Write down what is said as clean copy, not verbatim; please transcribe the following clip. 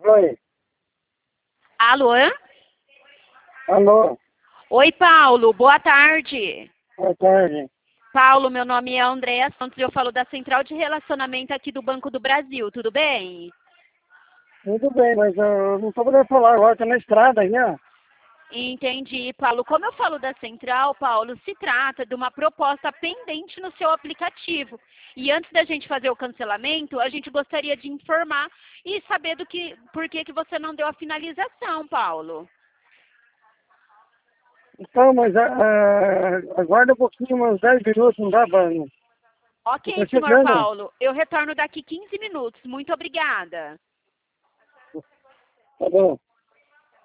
Oi. Alô? Alô. Oi, Paulo. Boa tarde. Boa tarde. Paulo, meu nome é Andréa Santos e eu falo da Central de Relacionamento aqui do Banco do Brasil. Tudo bem? Tudo bem, mas eu não estou podendo falar agora, estou na estrada aí, ó. Entendi, Paulo. Como eu falo da Central, Paulo, se trata de uma proposta pendente no seu aplicativo. E antes da gente fazer o cancelamento, a gente gostaria de informar e saber por que você não deu a finalização, Paulo. Então, mas aguarda um pouquinho, uns 10 minutos, não dá para... Estou Ok, senhor chegando. Paulo. Eu retorno daqui 15 minutos. Muito obrigada. Tá bom.